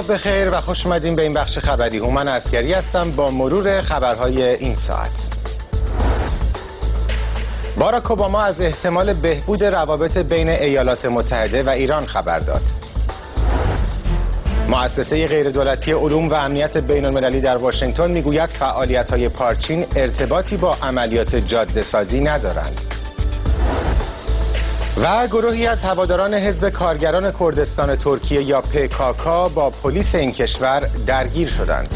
صبح بخیر و خوش اومدین به این بخش خبری. هومن عسکری هستم با مرور خبرهای این ساعت. باراک اوباما از احتمال بهبود روابط بین ایالات متحده و ایران خبر داد. مؤسسه غیردولتی علوم و امنیت بین‌المللی در واشنگتن میگوید فعالیت‌های پارچین ارتباطی با عملیات جاده‌سازی ندارند. و گروهی از هواداران حزب کارگران کردستان ترکیه یا PKK با پلیس این کشور درگیر شدند.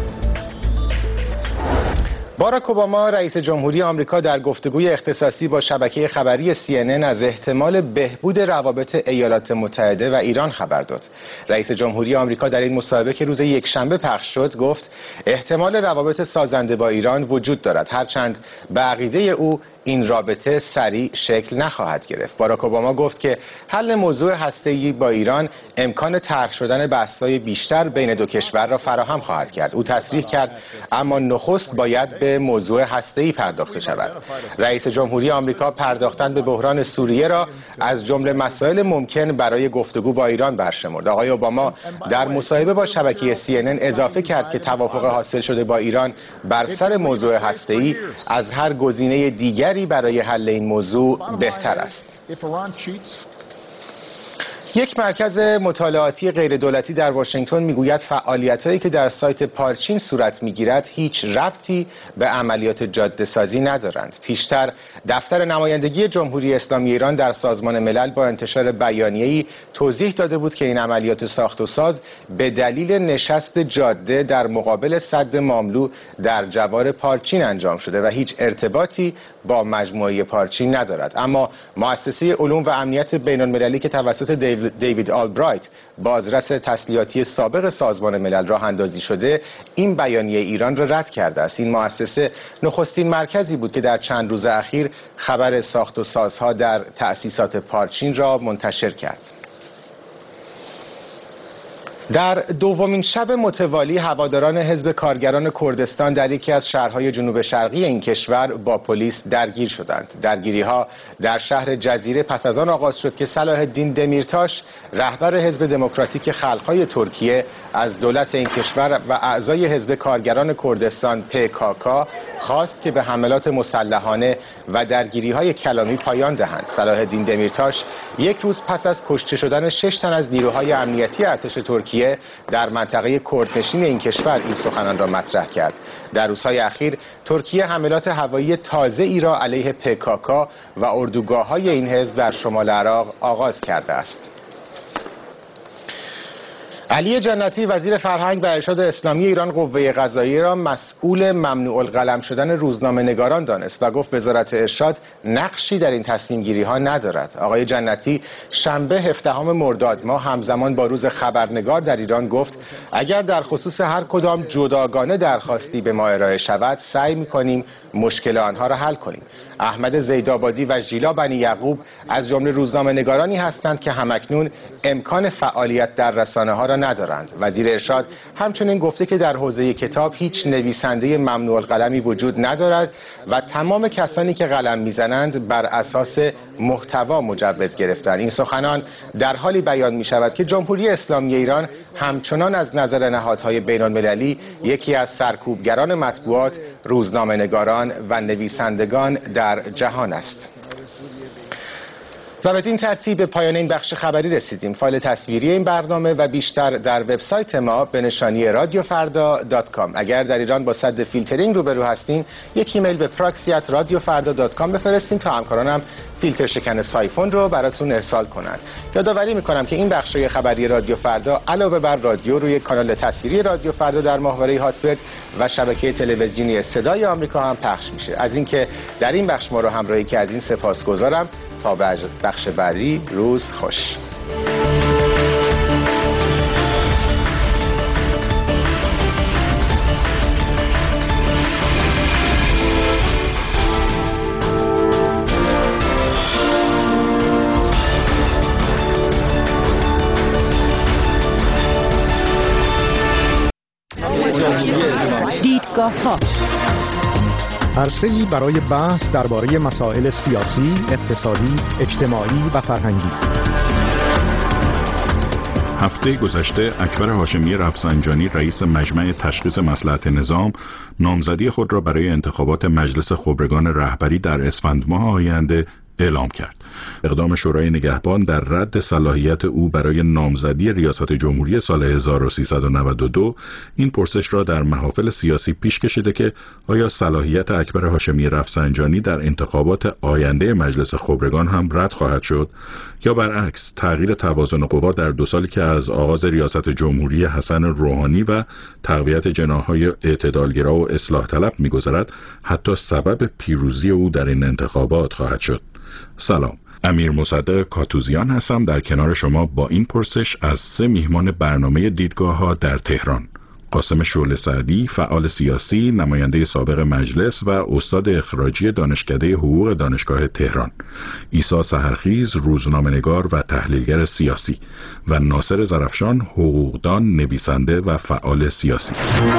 باراک اوباما رئیس جمهوری آمریکا در گفتگوی اختصاصی با شبکه خبری CNN از احتمال بهبود روابط ایالات متحده و ایران خبر داد. رئیس جمهوری آمریکا در این مصاحبه که روز یکشنبه پخش شد گفت احتمال روابط سازنده با ایران وجود دارد، هرچند به عقیده او این رابطه سریع شکل نخواهد گرفت. باراک اوباما گفت که حل موضوع هسته‌ای با ایران امکان طرح شدن بحث‌های بیشتر بین دو کشور را فراهم خواهد کرد. او تصریح کرد اما نخست باید به موضوع هسته‌ای پرداخته شود. رئیس جمهوری آمریکا پرداختن به بحران سوریه را از جمله مسائل ممکن برای گفتگو با ایران برشمرد. آقای اوباما در مصاحبه با شبکه CNN اضافه کرد که توافق حاصل شده با ایران بر سر موضوع هسته‌ای از هر گزینه دیگر برای حل این موضوع بهتر است. یک مرکز مطالعاتی غیردولتی در واشنگتن میگوید فعالیت‌هایی که در سایت پارچین صورت میگیرد هیچ ربطی به عملیات جاده‌سازی ندارند. پیشتر دفتر نمایندگی جمهوری اسلامی ایران در سازمان ملل با انتشار بیانیه‌ای توضیح داده بود که این عملیات ساخت و ساز به دلیل نشست جاده در مقابل سد ماملو در جوار پارچین انجام شده و هیچ ارتباطی با مجموعه پارچین ندارد. اما مؤسسه علوم و امنیت بین‌المللی که توسط دیوید آلبرایت بازرس تسلیحاتی سابق سازمان ملل راه اندازی شده این بیانیه ایران را رد کرده است. این مؤسسه نخستین مرکزی بود که در چند روز اخیر خبر ساخت و سازها در تأسیسات پارچین را منتشر کرد. در دومین شب متوالی هواداران حزب کارگران کردستان در یکی از شهرهای جنوب شرقی این کشور با پلیس درگیر شدند. درگیری‌ها در شهر جزیره پس از آن آغاز شد که صلاح الدین دمیرتاش رهبر حزب دموکراتیک خلق‌های ترکیه از دولت این کشور و اعضای حزب کارگران کردستان PKK خواست که به حملات مسلحانه و درگیری‌های کلامی پایان دهند. صلاح الدین دمیرتاش یک روز پس از کشته شدن 6 تن از نیروهای امنیتی ارتش ترکیه در منطقه کردنشین این کشور این سخنان را مطرح کرد. در روزهای اخیر ترکیه حملات هوایی تازه‌ای را علیه PKK و اردوگاه‌های این حزب در شمال عراق آغاز کرده است. علی جنتی وزیر فرهنگ و ارشاد اسلامی ایران قوه قضاییه را مسئول ممنوع القلم شدن روزنامه‌نگاران دانست و گفت وزارت ارشاد نقشی در این تصمیم گیری ها ندارد. آقای جنتی شنبه 17 مرداد ماه همزمان با روز خبرنگار در ایران گفت اگر در خصوص هر کدام جداگانه درخواستی به ما ارائه شود سعی می‌کنیم مشکل آنها را حل کنیم. احمد زیدآبادی و ژیلا بنی یعقوب از جمله روزنامه‌نگارانی هستند که همکنون امکان فعالیت در رسانه‌ها را ندارند. وزیر ارشاد همچنین گفته که در حوزه کتاب هیچ نویسنده ممنوع القلمی وجود ندارد و تمام کسانی که قلم میزنند بر اساس محتوا مجوز گرفتند. این سخنان در حالی بیان می شود که جمهوری اسلامی ایران همچنان از نظر نهادهای بین‌المللی یکی از سرکوبگران مطبوعات، روزنامه‌نگاران و نویسندگان در جهان است. و بدین ترتیب به پایان این بخش خبری رسیدیم. فایل تصویری این برنامه و بیشتر در وبسایت ما به نشانی radiofarda.com. اگر در ایران با سد فیلترینگ روبرو هستین یک ایمیل به proxy@radiofarda.com بفرستین تا همکارانم فیلتر شکن سایفون رو براتون ارسال کنن. یادآوری میکنم که این بخشای خبری رادیو فردا علاوه بر رادیو روی کانال تصویری رادیو فردا در ماهواره هاتبرد و شبکه تلویزیونی صدای آمریکا هم پخش میشه. از اینکه در این بخش ما رو همراهی کردین سپاسگزارم. تا بخش بعدی روز خوش. دیدگاه‌ها عرصه‌ای برای بحث درباره مسائل سیاسی، اقتصادی، اجتماعی و فرهنگی. هفته گذشته اکبر هاشمی رفسنجانی رئیس مجمع تشخیص مصلحت نظام نامزدی خود را برای انتخابات مجلس خبرگان رهبری در اسفند ماه آینده اعلام کرد. اقدام شورای نگهبان در رد صلاحیت او برای نامزدی ریاست جمهوری سال 1392 این پرسش را در محافل سیاسی پیش کشیده که آیا صلاحیت اکبر هاشمی رفسنجانی در انتخابات آینده مجلس خبرگان هم رد خواهد شد یا برعکس تغییر توازن قوا در 2 سالی که از آغاز ریاست جمهوری حسن روحانی و تقویت جناح‌های اعتدالگرا و اصلاح طلب می‌گذرد حتی سبب پیروزی او در این انتخابات خواهد شد. سلام، امیر مصدق کاتوزیان هستم در کنار شما با این پرسش از 3 میهمان برنامه دیدگاه‌ها در تهران: قاسم شعله سعدی، فعال سیاسی، نماینده سابق مجلس و استاد اخراجی دانشکده حقوق دانشگاه تهران، عیسی سحرخیز، روزنامه‌نگار و تحلیلگر سیاسی، و ناصر زرفشان، حقوقدان، نویسنده و فعال سیاسی.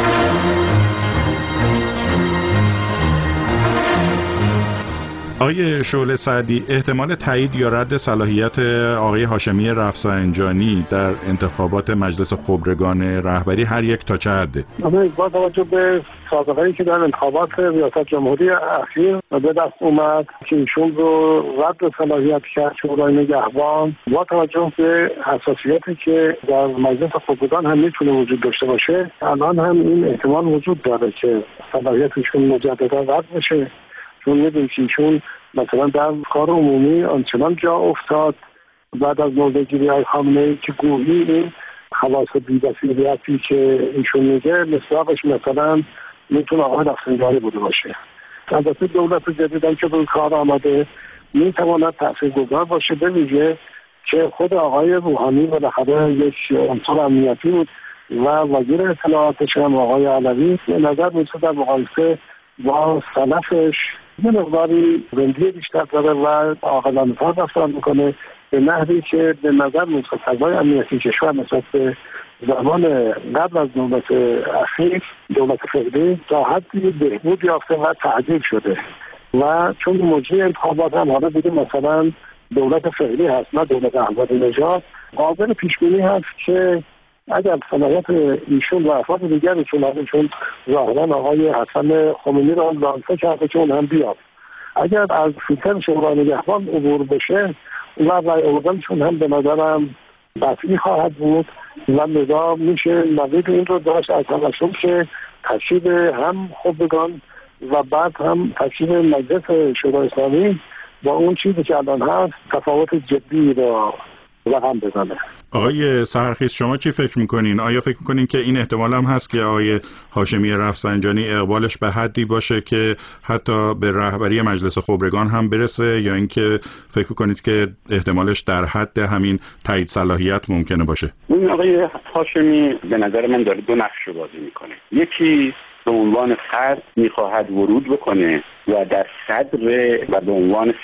آقای شعله سعدی، احتمال تایید یا رد صلاحیت آقای هاشمی رفسنجانی در انتخابات مجلس خبرگان رهبری هر یک تا چه حده؟ با توجه به سابقه‌ای که در انتخابات ریاست جمهوری اخیر به دست اومد که ایشون رو رد صلاحیت کرد شورای نگهبان، با توجه به حساسیتی که در مجلس خبرگان هم میتونه وجود داشته باشه، الان هم این احتمال وجود داره که صلاحیت ایشون مجددا رد بشه، چون میدونی که ایشون مثلا در کار عمومی آنچنان جا افتاد بعد از نوبتگیری های خامنه‌ای که گویی این خواص بی‌بصیرتی که ایشون میگه مصداقش مثلا میتونه آقای رفسنجانی بوده باشه. البته دولت جدیدی که به کار آمده میتواند تاثیرگذار باشه، به ویژه که خود آقای روحانی بالاخره یک عنصر امنیتی بود و وزیر اطلاعاتش هم آقای علوی به نظر میسه در مقایسه با سلفش یه مقداری رندی بیشتر داره و عاقلانه‌تر رفتار میکنه، به نحوی که به نظر میسه فضای امنیتی کشور نسبت به زمان قبل از دولت اخیر، دولت فعلی، تا حدی بهبود یافته و تعدیل شده و چون مجری انتخابات هم حالا دیگه مثلا دولت فعلی هست نه دولت احمدی‌نژاد، قابل پیشبینی هست که اگر صلاحیت ایشون و افراد دیگرشون چون ظاهرا آقای حسن خمینی رو هم لانسه کرده که اون هم بیاد، اگر از فیلتر شورای نگهبان عبور بشه و رای آوردنشون هم به نظرم قطعی خواهد بود و لذا میشه نظیر این رو داشت از همشون که تشکیل هم خبرگان و بعد هم تشکیل مجلس شورای اسلامی با اون چیزی که الان هست تفاوت جدی را رقم بزنه. آقای سحرخیز، شما چی فکر میکنین؟ آیا فکر میکنین که این احتمال هم هست که آقای هاشمی رفسنجانی اقبالش به حدی باشه که حتی به رهبری مجلس خبرگان هم برسه، یا اینکه فکر میکنید که احتمالش در حد همین تایید صلاحیت ممکنه باشه؟ این آقای هاشمی به نظر من داره 2 نقش رو بازی میکنه. یکی به عنوان فرد میخواهد ورود بکنه و در صدر و به عنوان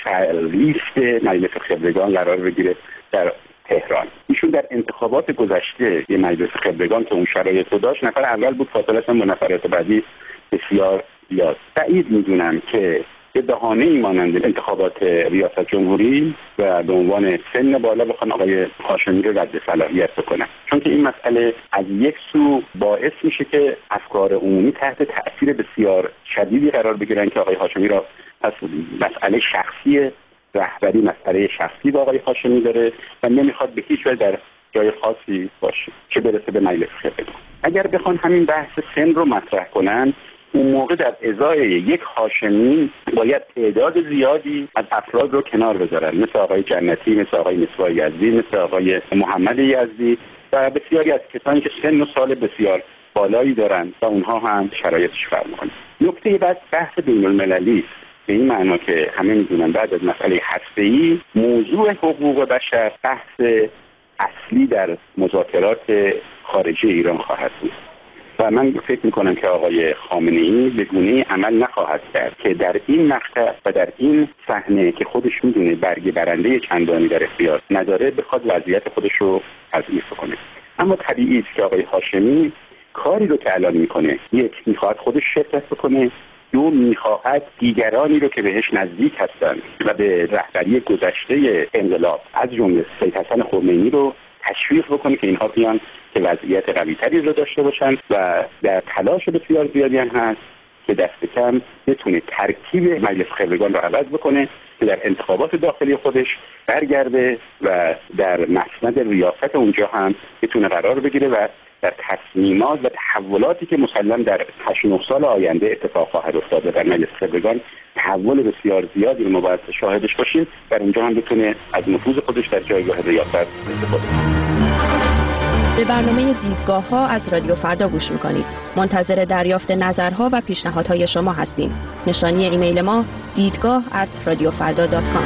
لیست مجلس خبرگان قرار بگیره در تهران. ایشون در انتخابات گذشته یه مجلس خبرگان که اون شرایط رو داشت نفر اول بود، فاصله‌اش با نفرات بعدی بسیار زیاد. بعید میدونم که به بهانه‌ای مانند انتخابات ریاست جمهوری و به عنوان سن بالا بخوان آقای هاشمی رو رد صلاحیت بکنن، چون که این مسئله از یک سو باعث میشه که افکار عمومی تحت تأثیر بسیار شدیدی قرار بگیرن که آقای هاشمی را پس مسئله شخصی رهبری مسئله شخصی با آقای هاشمی داره و نمیخواد به هیچ وجه در جای خاصی باشه که برسه به مجلس خبرگان. اگر بخوان همین بحث سن رو مطرح کنن، اون موقع در ازای یک هاشمی باید تعداد زیادی از افراد رو کنار بذارن، مثل آقای جنتی، مثل آقای مصباح یزدی، مثل آقای محمد یزدی و بسیاری از کسانی که سن و سال بسیار بالایی دارن و اونها هم شرایطش فرق می‌کنه. نکته بعد بحث بین‌المللی به این معنا که همه میدونن بعد از مسئله هسته‌ای موضوع حقوق بشر بحث اصلی در مذاکرات خارجی ایران خواهد بود و من فکر میکنم که آقای خامنه‌ای به گونه‌ای عمل نخواهد کرد که در این مقطع و در این صحنه که خودش میدونه برگ برنده چندانی در اختیار نداره بخواد وضعیت خودش رو تضعیف کنه. اما طبیعی است که آقای هاشمی کاری رو که الان میکنه، یک میخواد خودش شرکت بکنه، 2 میخواهد دیگرانی رو که بهش نزدیک هستند و به رهبری گذشته انقلاب از جمله سید حسن خمینی رو تشویق بکنه که اینها بیان که وضعیت قوی‌تری رو داشته باشن و در تلاش بسیار زیادی هم هست که دست کم بتونه ترکیب مجلس خبرگان رو عوض بکنه که در انتخابات داخلی خودش برگرده و در مسند ریاست اونجا هم بتونه قرار بگیره و در تصمیمات و تحولاتی که مسلم در 8-9 سال آینده اتفاق خواهد افتاد در مجلس خبرگان تحول بسیار زیادی رو ما باید شاهدش باشیم، در اونجا هم بتونه از نفوذ خودش در جایگاه ریاست استفاده کنه. به برنامه دیدگاه‌ها از رادیو فردا گوش می‌کنید. منتظر دریافت نظرها و پیشنهادهای شما هستیم. نشانی ایمیل ما دیدگاه@radiofarda.com.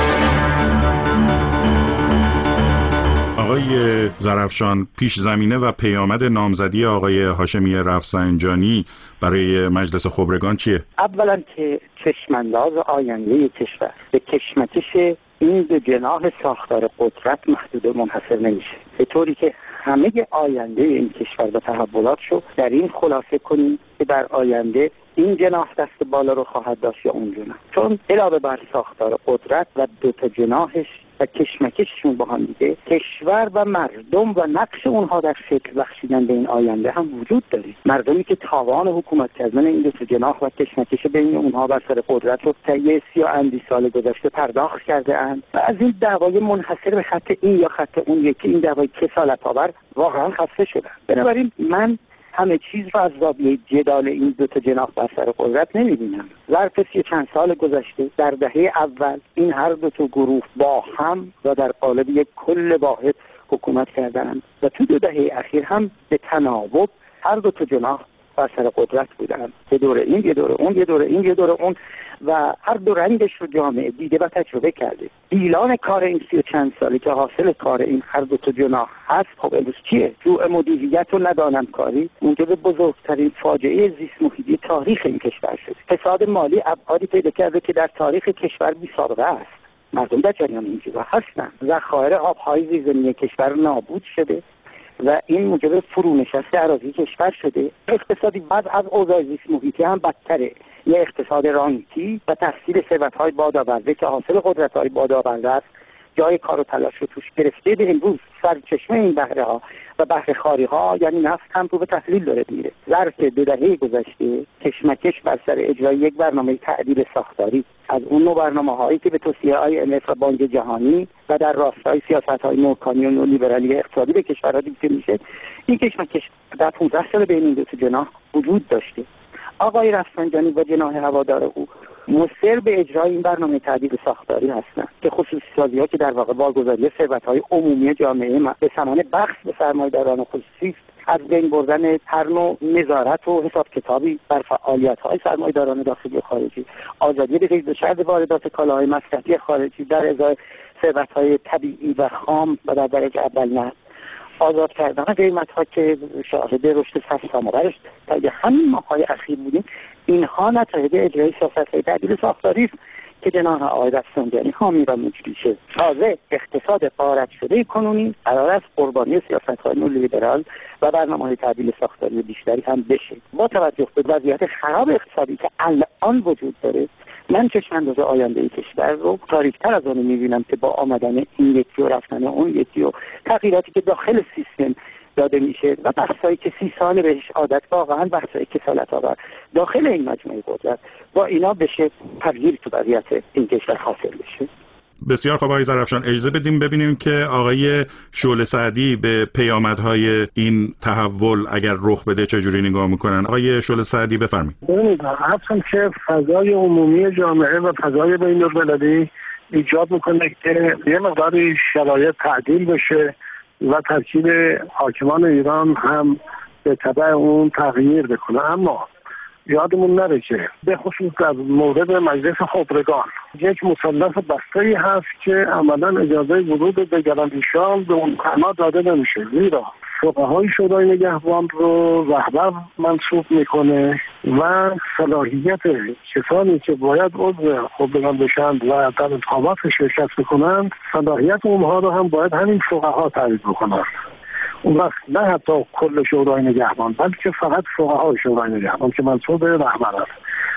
آقای زرافشان، پیش زمینه و پیامد نامزدی آقای هاشمی رفسنجانی برای مجلس خبرگان چیه؟ اولا که چشمانداز آینده کشور به کشمکش این دو جناح ساختار قدرت محدود و منحصر نمیشه، به طوری که همه آینده این کشور و تحولاتشو در این خلاصه کنیم که در آینده این جناح دست بالا رو خواهد داشت یا اون جناح، چون علاوه بر ساختار قدرت و دو تا جناحش و کشمکششون با هم دیگه، کشور و مردم و نقش اونها در شکل بخشیدن به این آینده هم وجود داره. مردمی که تاوان حکومت کردن این دو تا جناح و کشمکش بین اونها بر سر قدرت رو طی 30 سال گذشته پرداخت کرده اند و از این دعوای منحصر به خط این یا خط اون یکی، این دعوای کسالت‌آور، واقعا خسته شدن. بنابراین من همه چیز رو از زاویه جدال این دو تا جناح بر سر قدرت نمی‌بینم. ظرف چند سال گذشته در دهه اول این هر دو تا گروه با هم و در قالب یک کل واحد حکومت کردند و تو 2 دهه اخیر هم به تناوب هر دو تا جناح بر سر قدرت بودند. یه دوره این، یه دوره اون، یه دوره این، یه دوره اون و هر دو رنگش رو جامعه دیده و تجربه کرده. دیلان کار این 30 سالی که حاصل کار این هر دو تا جناح هست، خب امروز چیه؟ جوع مدیریت و ندانمکاری موجب بزرگترین فاجعه زیست محیطی تاریخ این کشور شد. فساد مالی ابعادی پیدا کرده که در تاریخ کشور بی‌سابقه است. مردم در جریان این چیزا هستن. ذخایر آب‌های زیرزمینی کشور نابود شده و این موجب فرونشست اراضی کشور شده. اقتصادی بعد از اوضاع زیست محیطی هم بدتره. یه اقتصاد رانتی و تحصیل ثروت‌های بادآورده که حاصل قدرت‌های بادآورده است جای کار و تلاش رو توش گرفته. به امروز سرچشمه این بهره‌ها و بهره‌خواری‌ها یعنی نفت هم رو به تحلیل داره میره. ظرف 2 دهه گذشته کشمکش بر سر اجرای یک برنامه تعدیل ساختاری از اون نوع برنامه‌هایی که به توصیه IMF و بانک جهانی و در راستای سیاست‌های نوکانی و نولیبرالی اقتصادی به کشورها دیده میشه، این کشمکش در 15 سال بین این دو تا جناح وجود داشته. آقای رفسنجانی و جناح هوادار او مصر به اجرای این برنامه تعدیل ساختاری هستند که خصوصی سازی‌ها که در واقع واگذاری ثروت‌های عمومی جامعه به ثمن بخش به سرمایه‌داران خصوصی است، از بین بردن هر نوع نظارت و حساب کتابی بر فعالیت‌های سرمایه‌داران داخلی و خارجی، آزادی به قید و شرط واردات کالاهای مصرفی خارجی در ازای ثروت‌های طبیعی و خام و در درجه اول نه، آزاد کردن قیمت‌ها که شاهد رشد سرسام‌آورش در همین ماه‌های اخیر بودیم، اینها نتایج اجرای سیاست‌های تعدیل ساختاری است که جناح آقای رفسنجانی حامی و مجری شد. تازه اقتصاد غارت شده کنونی قرار است قربانی سیاست‌های نولیبرال و برنامه‌های تعدیل ساختاری بیشتری هم بشه. با توجه به وضعیت خراب اقتصادی که الان وجود داره، من چشم‌انداز آینده کشور رو تاریک‌تر از آن می‌بینم که با آمدن این یکی و رفتن اون یکی و تغییراتی که داخل سیستم داده میشه و بحثایی که 30 سال بهش عادت، واقعا بحثای کسالت‌آور داخل این مجموعه قدرت، با اینا بشه تغییر تو وضعیت این کشور حاصل بشه. بسیار خوب آقای زرافشان، اجازه بدیم ببینیم که آقای شعله سعدی به پیامدهای این تحول اگر رخ بده چجوری نگاه میکنن. آقای شعله سعدی بفرمایید. حتما که فضای عمومی جامعه و فضای بین‌المللی ایجاد میکنه که یه مقداری شرایط تعدیل بشه و ترکیب حاکمان ایران هم به تبع اون تغییر بکنه. اما یادمون نره که به خصوص در مورد مجلس خبرگان یک مثلث بسته‌ای هست که عملاً اجازه ورود به گراندیشان به اون معنا داده نمیشه، زیرا فقهای شورای نگهبان رو رهبر منصوب میکنه و صلاحیت کسانی که باید عضو خبرگان بشند و در انتخابات شرکت بکنند، صلاحیت اونها رو هم باید همین فقها تعیین بکنند. اون وقت نه حتی کل شورای نگهبان، بلکه فقط فقهای شورای نگهبان که منصوب رهبر است.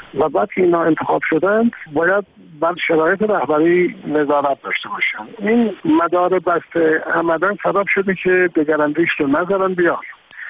و بعد که اینا انتخاب شدند باید بر شرایط رهبری نظارت داشته باشن. این مدار بسته عملا سبب شده که دگراندیش رو نذارن بیان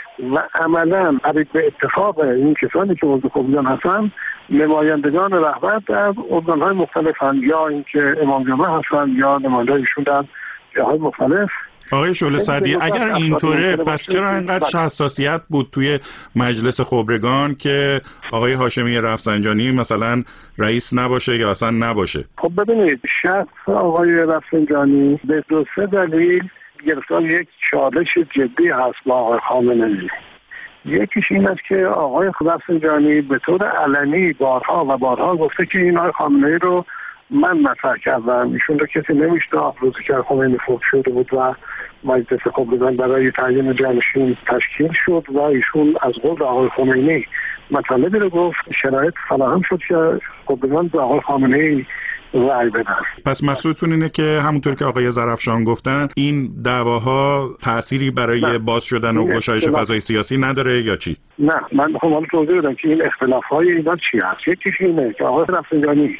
و عملا به اتفاق این کسانی که عضو کمیسیون هستن نمایندگان رهبر در ارگان‌های مختلفن، یا اینکه امام جمعه هستن یا نمایندگانشون در جاهای مختلف. آقای شعله سعدی، اگر اینطوره پس چرا اینقدر حساسیت بود توی مجلس خبرگان که آقای هاشمی رفسنجانی مثلا رئیس نباشه یا اصلا نباشه؟ خب ببینید، شخص آقای رفسنجانی به 2-3 دلیل گرفتار یک چالش جدی هست با آقای خامنه‌ای. یکیش این است که آقای رفسنجانی به طور علنی بارها گفته که این آقای خامنه‌ای رو من مطرح کردم، ایشون رو کسی نمیشناخت. روزی که خمینی فوت شده بود و مجلس خبرگان برای تعیین جانشین تشکیل شد و ایشون از قول آقای خمینی مطالبی رو گفت، شرایط فراهم شد که خبرگان به آقای خامنه‌ای رأی بدن. پس مقصودتون اینه که همونطور که آقای زرفشان گفتن این دعواها تأثیری برای باز شدن و گشایش فضای سیاسی نداره یا چی؟ نه، من میخوام حالا توضیح بدم که این اختلاف‌های اینا چی هست. یکیش اینه که آقای رفسنجانی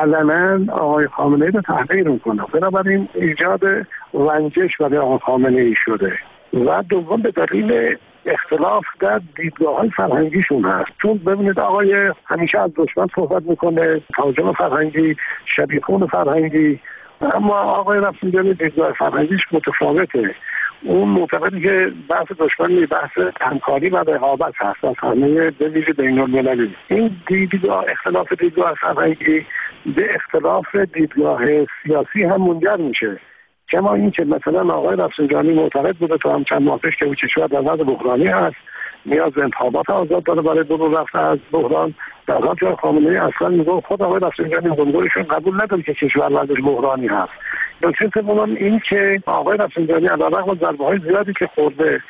علنا آقای خامنه‌ای رو تحقیر میکنه، بنابراین ایجاد رنجش برای آقای خامنه‌ای شده. و دوم به دلیل اختلاف در دیدگاه‌های فرهنگیشون هست. چون ببینید آقای همیشه از دشمن صحبت میکنه، تهاجم فرهنگی، شبیخون فرهنگی، اما آقای رفسنجانی دیدگاه فرهنگیش متفاوته. اون معتقده که بحث دشمنی بحث همکاری و رقابت هست از همه به ویژه بین‌المللی. این دیدگاه، اختلاف دیدگاه فرهنگی به اختلاف دیدگاه سیاسی هم منجر میشه. کما این که مثلا آقای رفسنجانی معتقد بوده تا هم چند ماه پیش که کشور در وضع بحرانی هست، نیاز به انتخابات آزاد داره برای برون رفتن از بحران، در حالی که خامنه‌ای اصلا میگه خود آقای رفسنجانی جمهورشون قبول نداره که کشور وضعش بحرانی هست. نکته سوم این که آقای رفسنجانی علیرغم ضربه‌های زیادی که خورده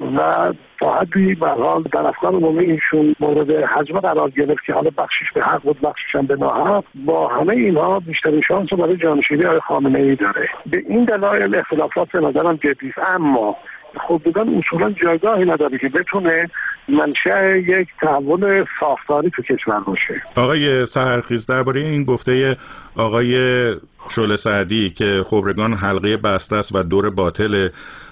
و تا حدی به حال در افکار عمومی ایشون مورد هجوم قرار گرفت که حالا بخشش به حق بود بخشش هم به ناحق، با همه اینها بیشترین شانس رو برای جانشینی آقای خامنه‌ای داره. به این دلایل اختلافات به نظرم جدی است، اما خودگان اصولا جایگاهی نداره که بتونه منشأ یک تحول ساختاری تو کشور باشه. آقای سحرخیز، درباره این گفته آقای شعله سعدی که خبرگان حلقه بسته است و دور باطله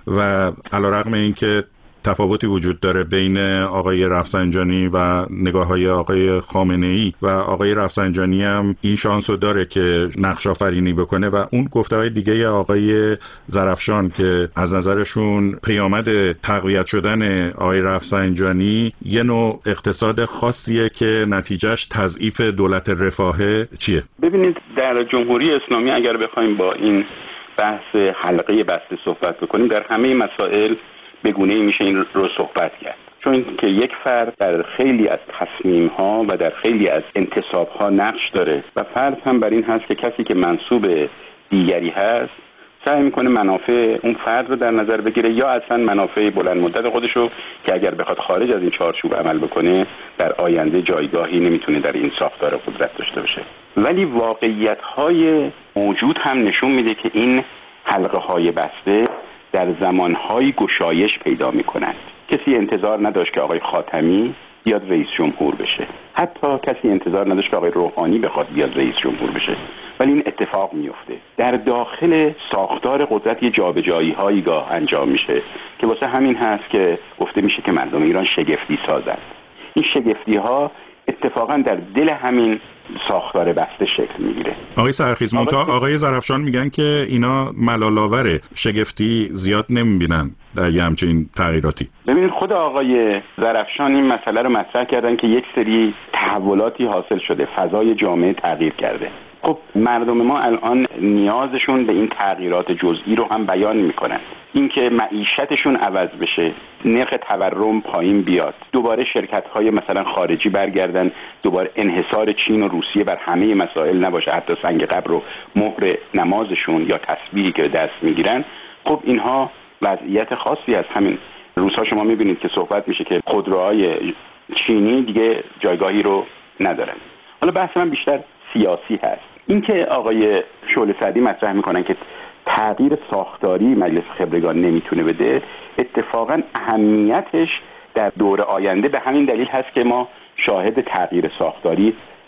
و علیرغم اینکه تفاوتی وجود داره بین آقای رفسنجانی و نگاه‌های آقای خامنه‌ای و آقای رفسنجانی هم این شانسو داره که نقش آفرینی بکنه، و اون گفته‌های دیگه آقای زرفشان که از نظرشون پیامد تقویت شدن آقای رفسنجانی یه نوع اقتصاد خاصیه که نتیجهش تضعیف دولت رفاهه چیه؟ ببینید، در جمهوری اسلامی اگر بخوایم با این بحث حلقه بسته صحبت بکنیم، در همه مسائل به گونه‌ای میشه این رو صحبت کرد. چون که یک فرد در خیلی از تصمیم‌ها و در خیلی از انتصاب‌ها نقش داره و فرض هم بر این هست که کسی که منسوب دیگری هست سعی میکنه منافع اون فرد رو در نظر بگیره یا اصلا منافع بلند مدت خودش رو که اگر بخواد خارج از این چارچوب عمل بکنه در آینده جایگاهی نمیتونه در این ساختار قدرت داشته باشه. ولی واقعیت‌های موجود هم نشون میده که این حلقه‌های بسته در زمانهای گشایش پیدا میکنند. کسی انتظار نداشت که آقای خاتمی بیاد رئیس جمهور بشه، حتی کسی انتظار نداشت که آقای روحانی بخواد بیاد رئیس جمهور بشه، ولی این اتفاق میفته. در داخل ساختار قدرت یه جابجایی هایی گاه انجام میشه که واسه همین هست که گفته میشه که مردم ایران شگفتی سازند. این شگفتی ها اتفاقا در دل همین ساختار بسته شکل میگیره. آقای سحرخیز، آقای زرفشان میگن که اینا ملال‌آوره، شگفتی زیاد نمیبینن در یه همچین تغییراتی. ببینید، خود آقای زرفشان این مسئله رو مطرح کردن که یک سری تحولاتی حاصل شده، فضای جامعه تغییر کرده. خب مردم ما الان نیازشون به این تغییرات جزئی رو هم بیان میکنن. اینکه معیشتشون عوض بشه، نرخ تورم پایین بیاد، دوباره شرکت‌های مثلا خارجی برگردن، دوباره انحصار چین و روسیه بر همه مسائل نباشه، حتی سنگ قبر رو مهر نمازشون یا تسبیحی که دست میگیرن. خب اینها وضعیت خاصی از همین روزها شما میبینید که صحبت میشه که خودروهای چینی دیگه جایگاهی رو ندارن. حالا بحث من بیشتر سیاسی هست. اینکه آقای شعله سعدی مطرح میکنن که تغییر ساختاری مجلس خبرگان نمیتونه بده، اتفاقا اهمیتش در دور آینده به همین دلیل هست که ما شاهد تغییر ساختاری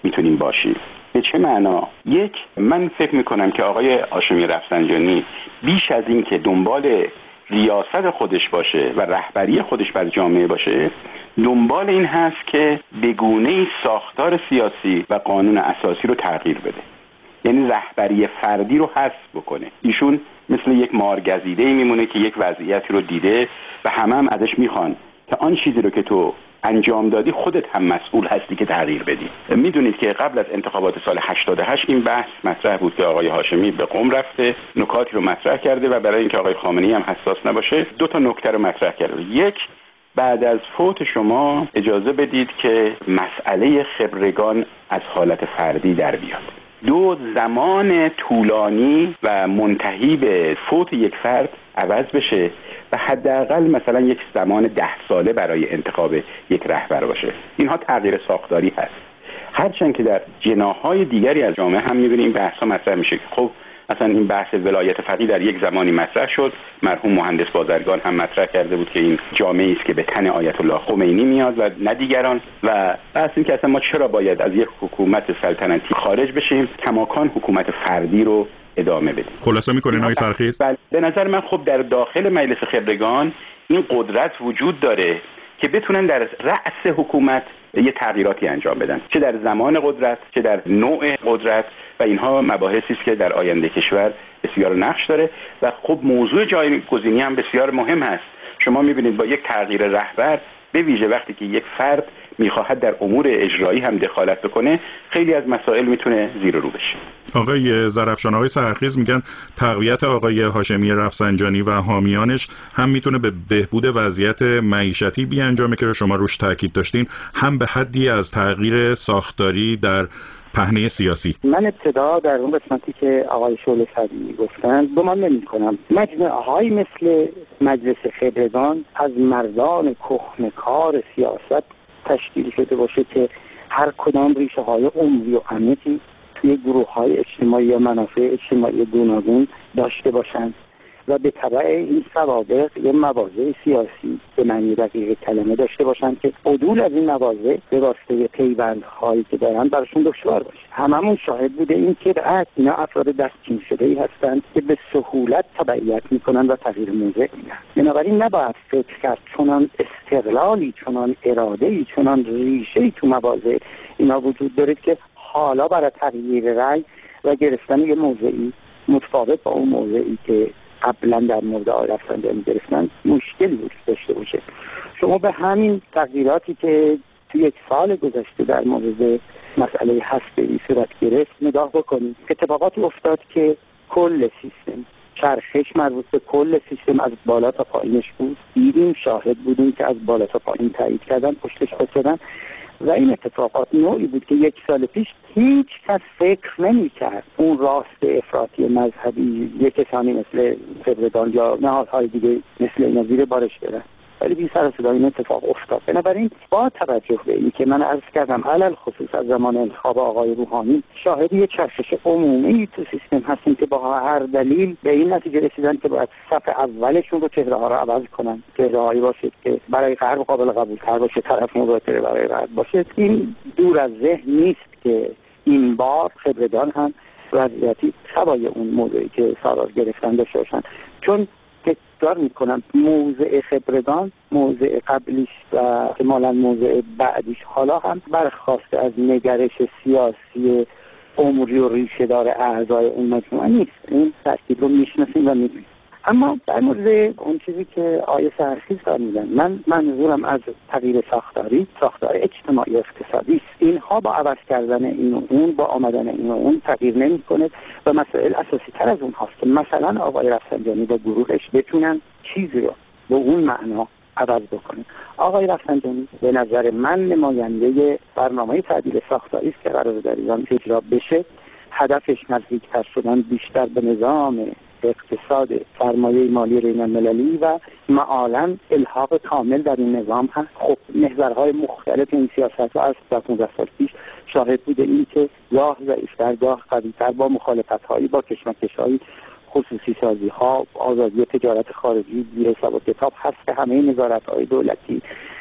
میتونیم باشیم. به چه معنا؟ یک، من فکر میکنم که آقای هاشمی رفسنجانی بیش از این که دنبال ریاست خودش باشه و رهبری خودش بر جامعه باشه، دنبال این هست که به گونه‌ای ساختار سیاسی و قانون اساسی رو تغییر بده، یعنی رهبری فردی رو حذف بکنه. ایشون مثل یک مارگزیده‌ای میمونه که یک وضعیتی رو دیده و هم ازش میخوان که آن چیزی رو که تو انجام دادی خودت هم مسئول هستی که تغییر بدی. میدونید که قبل از انتخابات سال 88 این بحث مطرح بود که آقای هاشمی به قم رفته، نکاتی رو مطرح کرده و برای اینکه آقای خامنه‌ای هم حساس نباشه 2 تا نکته رو مطرح کرده. یک، بعد از فوت شما اجازه بدید که مسئله خبرگان از حالت فردی در بیاد. 2، زمان طولانی و منتهی به فوت یک فرد عوض بشه و حداقل مثلا یک زمان 10 ساله برای انتخاب یک رهبر باشه. اینها تغییر ساختاری هست. هرچند که در جناح‌های دیگری از جامعه هم می‌بینیم این بحث‌ها مطرح میشه. خب مثلا این بحث ولایت فقیه در یک زمانی مطرح شد، مرحوم مهندس بازرگان هم مطرح کرده بود که این جامعه‌ای است که به تن آیت الله خمینی میاد و نه دیگران، و بحث این که اصلا ما چرا باید از یک حکومت سلطنتی خارج بشیم، کماکان حکومت فردی رو ادامه بدیم. خلاصه می‌کنین آقای سرخیز؟ به نظر من خب در داخل مجلس خبرگان این قدرت وجود داره که بتونن در رأس حکومت یه تغییراتی انجام بدن، چه در زمان قدرت چه در نوع قدرت، و اینها مباحثی است که در آینده کشور بسیار نقش داره و خب موضوع جایگزینی هم بسیار مهم هست. شما می‌بینید با یک تغییر رهبر، به ویژه وقتی که یک فرد می‌خواهد در امور اجرایی هم دخالت بکنه، خیلی از مسائل میتونه زیر و رو بشه. آقای زرفشان، آقای سرخیز میگن تقویت آقای هاشمی رفسنجانی و حامیانش هم میتونه به بهبود وضعیت معیشتی بیانجامه که شما روش تاکید داشتین، هم به حدی از تغییر ساختاری در پهنه سیاسی. من ابتدا در اون قسمتی که آقای شعله صدیقی گفتن گمان نمی‌کنم مجموعه‌هایی مثل مجلس خبرگان از مردان کهنه‌کار سیاست تشکیل شده باشه که هر کدام ریشه‌های عمری و عمیقی توی گروه‌های اجتماعی یا منافع اجتماعی گوناگون داشته باشند و به تبع این سوابق یه مواضع سیاسی به معنی دقیق کلمه داشته باشند که عدول از این مواضع به واسطه پیوندهایی که دارن براشون دشوار باشه. هممون شاهد بوده این که اینا افراد دستچین شده‌ای هستند که به سهولت تبعیت میکنن و تغییر موضع میدن. بنابراین نباید فکر کرد چنان استقلالی، چنان اراده‌ای، چنان ریشه‌ای تو مواضع اینا وجود داره که حالا برای تغییر رأی و گرفتن یه موضعی متفاوت با اون موضعی که قبلا در مورد آقای رفسنجانی گرفتن مشکلی وجود داشته باشه. شما به همین تغییراتی که توی 1 سال گذشته در مورد مسئله هسته‌ای صورت گرفت نگاه بکنید. اتفاقاتی افتاد که کل سیستم چرخش مربوط به کل سیستم از بالا تا پایینش بود. دیدیم، شاهد بودیم که از بالا تا پایین تایید کردن، پشتش بسیدن و این اتفاقات نوعی بود که 1 سال پیش هیچ کس فکر نمی‌کرد اون راست افراطی مذهبی یک کسانی مثل خبرگان یا نهادهای دیگه مثل اینا زیر بارش برن، ولی بی سر و صدا این اتفاق افتاد. بنابراین با توجه به این که من عرض کردم علل خصوص از زمان انتخاب آقای روحانی شاهد یک چرخش عمومی تو سیستم هستیم که با هر دلیل به این نتیجه رسیدن که باید صف اولشون رو چهره‌ها رو عوض کنن، چهره‌هایی باشه که برای غرب قابل قبول‌تر باشه، طرف مذاکره برای غرب باشه. این دور از ذهن نیست که این بار خبرگان هم وضعیتی شبیه اون موضوعی که سالار گرفتن داشته باشن، چون تکرار میکنم موضع خبرگان موضع قبلیش و احتمالاً موضع بعدیش حالا هم برخواسته از نگرش سیاسی عمری و ریشه دار اعضای اون مجموعه نیست. این ترکیب رو میشناسیم و میدونیم. اما در مورد اون چیزی که آیه سرخیز فرمودن، من منظورم از تغییر ساختار اجتماعی اقتصادی است. اینها با عوض کردن این و اون، با آمدن این و اون تغییر نمی‌کنه و مسائل اساسی تر از اون هست که مثلا آقای رفسنجانی با گروهش بتونن چیزی رو به اون معنا عوض بکنه. آقای رفسنجانی به نظر من نماینده برنامه تعدیل ساختاری است که قرار در ایران اجرا بشه. هدفش نزدیکتر شدن بیشتر به نظام اقتصاد سرمایه مالی بین‌المللی و معالاً الحاق کامل در این نظام هست. خب محورهای مختلف این سیاست از 15 سال پیش شاهد بوده این که گاه ضعیف‌تر گاه قوی‌تر با مخالفت‌هایی با کشمکش‌های خصوصی سازی‌ها، آزادی تجارت خارجی بی حساب و کتاب هست که همه نظارت‌های دولتی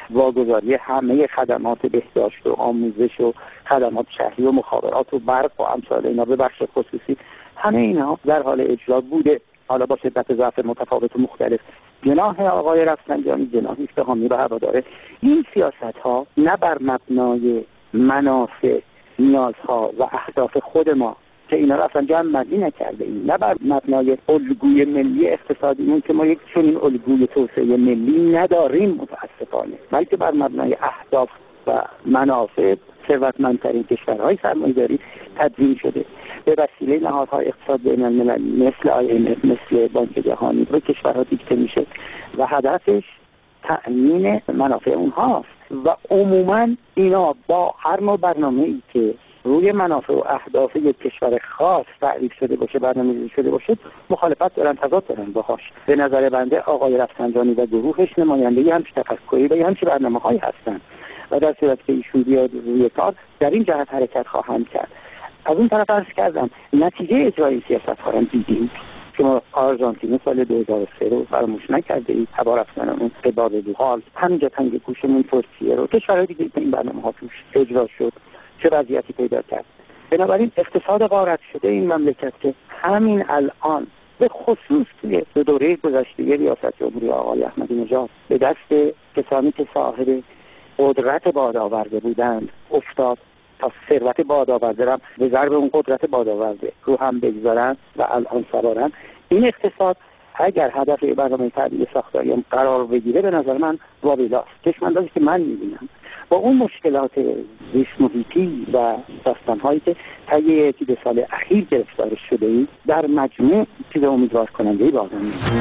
واگذاری همه خدمات بهداشت و آموزش و خدمات شهری و مخابرات و برق و امثال اینا به بخش خصوصی، همه اینا در حال اجرا بوده، حالا با شدت ضعف متفاوت و مختلف. جناح آقای رفسنجانی جناحی است حامی و هوادار این سیاست‌ها، نه بر مبنای منافع، نیازها و اهداف خود ما که اینا رو اصلا جمع‌بندی نکرده ایم، نه بر مبنای الگوی ملی اقتصادیمون که ما یک چنین الگوی توسعه ملی نداریم متاسفانه، بلکه بر مبنای اهداف و منافع ثروتمندترین کشورهای سرمایه‌داری تدوین شده به وسیله نهادهای اقتصاد بین‌المللی مثل IMF، مثل بانک جهانی به کشورها دیکته میشه و هدفش تأمین منافع اونهاست و عموما اینا با هر نوع برنامه‌ای که روی منافع و اهداف یک کشور خاص تعریف شده باشه، برنامه‌ریزی شده باشه، مخالفت دارن، تضاد دارن باهاش. به نظر بنده آقای رفسنجانی و گروهش نماینده همچین تفکری و همچین برنامه‌هایی هستن و در صورت که ایشون بیاد روی کار در این جهت حرکت خواهند کرد. از اون طرف عرض کردم نتیجه اجرای سیاست‌ها رو دیدیم که ما آرژانتین سال 2003 رو فراموش نکرده اید، تبار افغانمون به باب حال، همینجا تنگ گوشمون ترکیه رو، کشورهای دیگه این برنامه‌ها توش اجرا شد، چه وضعیتی پیدا کرد. بنابراین اقتصاد غارت شده این مملکت که همین الان به خصوص توی دوره گذشته ریاست جمهوری آقای احمدی نژاد به دست کسانی که صاحب قدرت بادآورده بودند افتاد تا ثروت بادآورده را به ضرب اون قدرت بادآورده رو هم بگذارن و الان سوارن. این اقتصاد اگر هدف برنامه تعدیل ساختاری قرار بگیره به نظر من واویلاست. چشم‌اندازی که من می‌بینم با اون مشکلات زیست محیطی و داستان‌هایی که طی یکی دو سال اخیر گرفتار شده ایم در مجموع چیز امیدوار کننده واقعا نیست.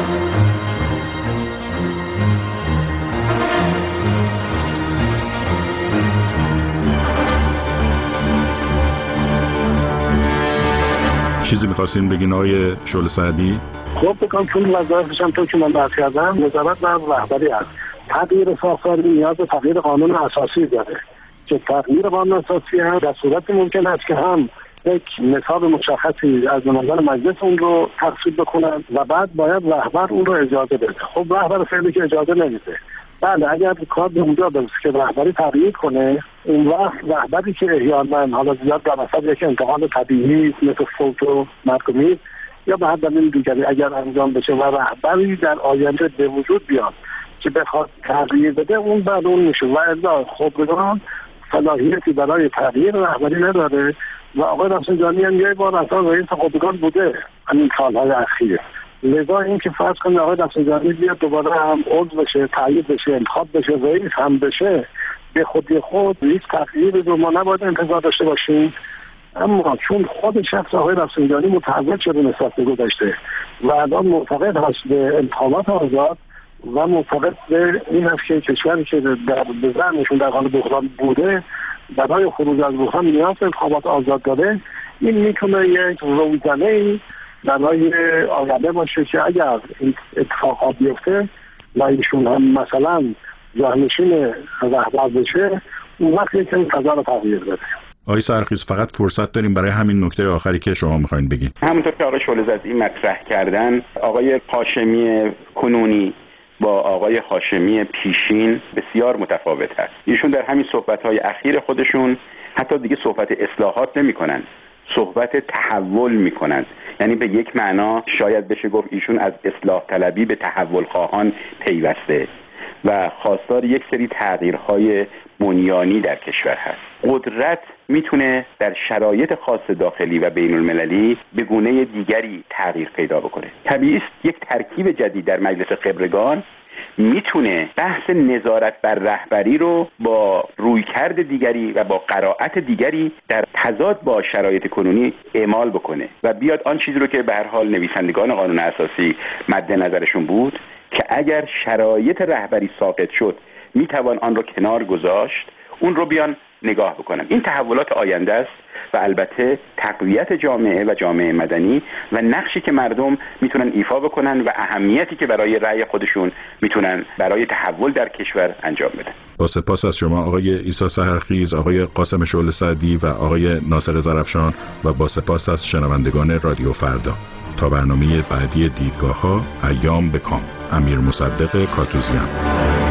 چیزی می‌خواستین بگین آقای شعله سعدی؟ خب بکنم چون وظایفش هم تو که من بحث کردم نظارت بر رهبری هست. تغییر ساختاری نیاز به تغییر قانون اساسی داره که تغییر قانون اساسی هم در صورت ممکن است که هم یک نصاب مشخصی از نمایندگان مجلس اون رو تصویب بکنن و بعد باید رهبر اون رو اجازه بده. خب رهبر فعلی که اجازه نمیده، بله اگر کار به اونجا برسه که رهبری تغییر کنه، اون وقت رهبری که احیانا حالا زیاد در وسط یک انتقال طبیعی مثل فوت و مرگومی یا به هر دلیل دیگری اگر انجام بشه و رهبری در آینده به وجود بیاد که بخواد تغییر بده، اون بعد اون میشه و الا خبرگان صلاحیتی برای تغییر رهبری نداره و آقای رفسنجانی هم یک بار اصلا رئیس خبرگان بوده همین سالهای اخیر. لذا این که فرض کنید آقای رفسنجانی بیاد دوباره هم عضو بشه، تایید بشه، انتخاب بشه، رئیس هم بشه، به خودی خود هیچ تغییری رو ما نباید انتظار داشته باشیم. اما چون خود شخص آقای رفسنجانی متعهد شده نسبت به گذشته و الان معتقد هست به انتخابات آزاد و معتقد به این هست که کشوری که به ذهنشون در حال بحران بوده برای خروج از بحران نیاز به انتخابات آزاد داره، این میتونه یک روزنه‌ای برای آینده باشه که اگر این اتفاقات بیفته و ایشون هم مثلا جانشین رهبر بشه، اون وقت یک فضا رو تغییر بده. آقای سرخیز فقط فرصت داریم برای همین نکته آخری که شما میخواین بگین. همونطور که آقای شعله زاده مطرح کردن، آقای هاشمی کنونی با آقای هاشمی پیشین بسیار متفاوت هست. ایشون در همین صحبت‌های اخیر خودشون حتی دیگه صحبت اصلاحات نمی‌کنن، صحبت تحول می‌کنن. یعنی به یک معنا شاید بشه گفت ایشون از اصلاح طلبی به تحول خواهان پیوسته و خواستار یک سری تغییرهای بنیانی در کشور هست. قدرت میتونه در شرایط خاص داخلی و بین المللی به گونه دیگری تغییر پیدا بکنه. طبیعی است یک ترکیب جدید در مجلس خبرگان میتونه بحث نظارت بر رهبری رو با رویکرد دیگری و با قرائت دیگری در تضاد با شرایط کنونی اعمال بکنه و بیاد آن چیزی رو که به هر حال نویسندگان قانون اساسی مد نظرشون بود که اگر شرایط رهبری ساقط شد میتوان آن رو کنار گذاشت، اون رو بیان نگاه بکنن. این تحولات آینده است و البته تقویت جامعه و جامعه مدنی و نقشی که مردم میتونن ایفا بکنن و اهمیتی که برای رأی خودشون میتونن برای تحول در کشور انجام بدن. با سپاس از شما آقای عیسی سحرخیز، آقای قاسم شعله سعدی و آقای ناصر زرفشان و با سپاس از شنوندگان رادیو فردا. تا برنامه بعدی دیدگاه‌ها، ایام به کام. امیر مصدق کاتوزیان.